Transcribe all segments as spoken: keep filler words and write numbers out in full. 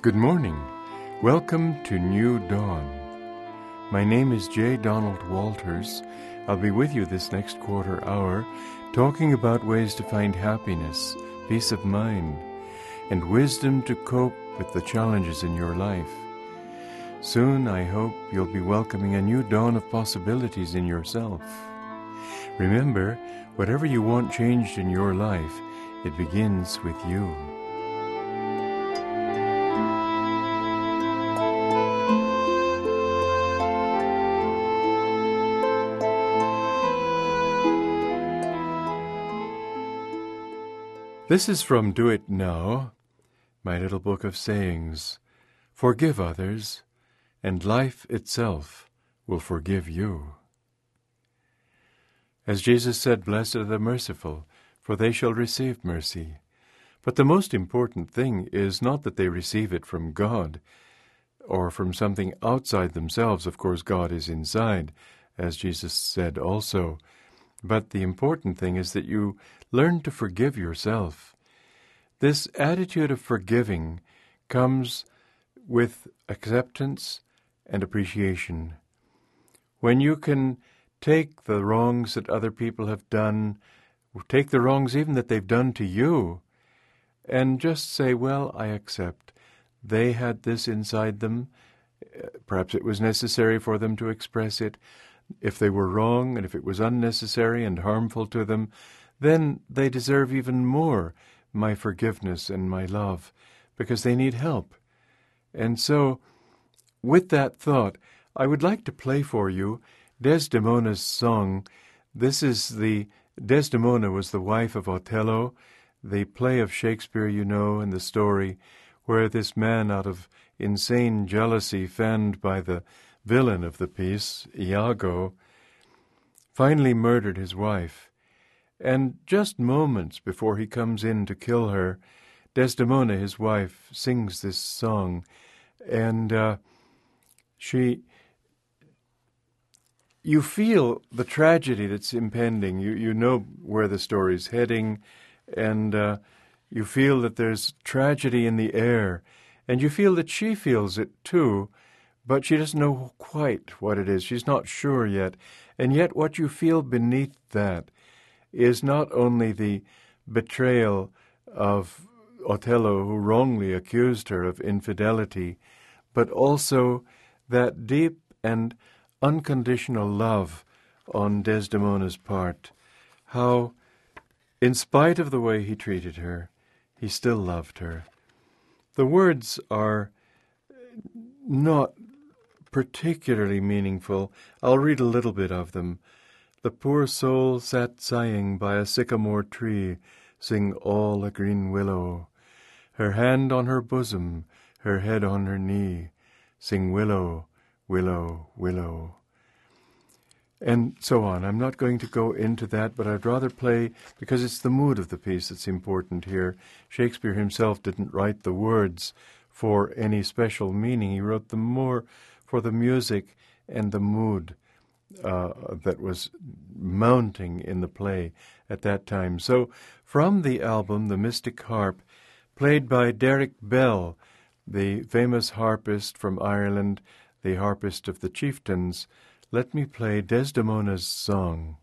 Good morning. Welcome to New Dawn. My name is J. Donald Walters. I'll be with you this next quarter hour talking about ways to find happiness, peace of mind, and wisdom to cope with the challenges in your life. Soon, I hope, you'll be welcoming a new dawn of possibilities in yourself. Remember, whatever you want changed in your life, it begins with you. This is from Do It Now, my little book of sayings. Forgive others, and life itself will forgive you. As Jesus said, "Blessed are the merciful, for they shall receive mercy." But the most important thing is not that they receive it from God or from something outside themselves. Of course, God is inside, as Jesus said also. But the important thing is that you learn to forgive yourself. This attitude of forgiving comes with acceptance and appreciation. When you can take the wrongs that other people have done, take the wrongs even that they've done to you, and just say, well, I accept. They had this inside them. Perhaps it was necessary for them to express it. If they were wrong, and if it was unnecessary and harmful to them, then they deserve even more my forgiveness and my love, because they need help. And so, with that thought, I would like to play for you Desdemona's song. This is the, Desdemona was the wife of Othello, the play of Shakespeare, you know, and the story where this man, out of insane jealousy fanned by the villain of the piece, Iago, finally murdered his wife. And just moments before he comes in to kill her, Desdemona, his wife, sings this song. And uh, she, you feel the tragedy that's impending. You, you know where the story's heading, and uh, you feel that there's tragedy in the air. And you feel that she feels it too, but she doesn't know quite what it is. She's not sure yet. And yet what you feel beneath that is not only the betrayal of Othello, who wrongly accused her of infidelity, but also that deep and unconditional love on Desdemona's part. How, in spite of the way he treated her, he still loved her. The words are not particularly meaningful. I'll read a little bit of them. The poor soul sat sighing by a sycamore tree, sing all a green willow. Her hand on her bosom, her head on her knee, sing willow, willow, willow. And so on. I'm not going to go into that, but I'd rather play, because it's the mood of the piece that's important here. Shakespeare himself didn't write the words for any special meaning. He wrote them more for the music and the mood uh, that was mounting in the play at that time. So from the album, The Mystic Harp, played by Derek Bell, the famous harpist from Ireland, the harpist of the Chieftains, let me play Desdemona's song.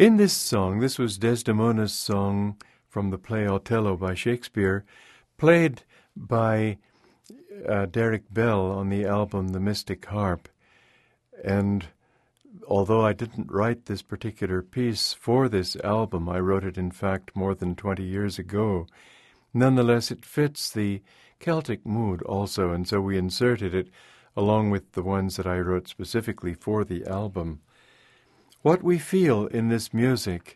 In this song, this was Desdemona's song from the play Othello by Shakespeare, played by uh, Derek Bell on the album The Mystic Harp. And although I didn't write this particular piece for this album, I wrote it, in fact, more than twenty years ago, nonetheless it fits the Celtic mood also, and so we inserted it along with the ones that I wrote specifically for the album. What we feel in this music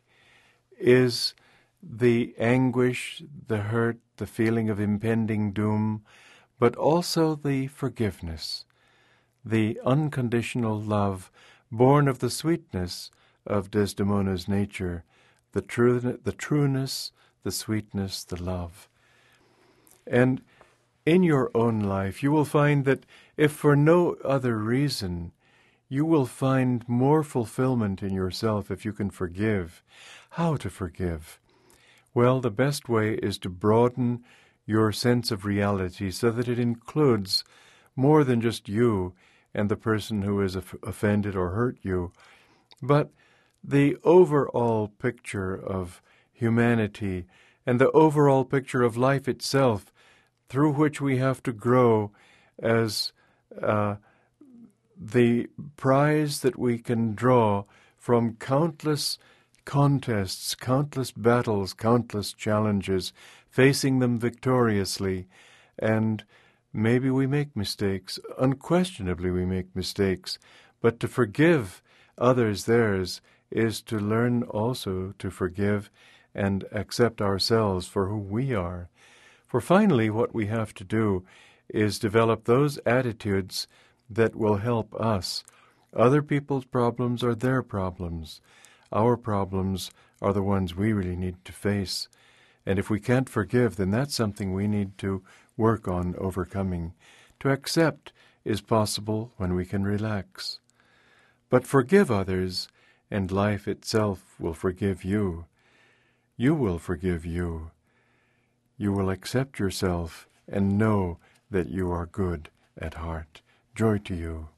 is the anguish, the hurt, the feeling of impending doom, but also the forgiveness, the unconditional love born of the sweetness of Desdemona's nature, the, true, the trueness, the sweetness, the love. And in your own life, you will find that if for no other reason, you will find more fulfillment in yourself if you can forgive. How to forgive? Well, the best way is to broaden your sense of reality so that it includes more than just you and the person who has offended or hurt you, but the overall picture of humanity and the overall picture of life itself, through which we have to grow as uh, the prize that we can draw from countless contests, countless battles, countless challenges, facing them victoriously. And maybe we make mistakes. Unquestionably we make mistakes. But to forgive others theirs is to learn also to forgive and accept ourselves for who we are. For finally, what we have to do is develop those attitudes that will help us. Other people's problems are their problems. Our problems are the ones we really need to face. And if we can't forgive, then that's something we need to work on overcoming. To accept is possible when we can relax. But forgive others, and life itself will forgive you. You will forgive you. You will accept yourself and know that you are good at heart. Joy to you.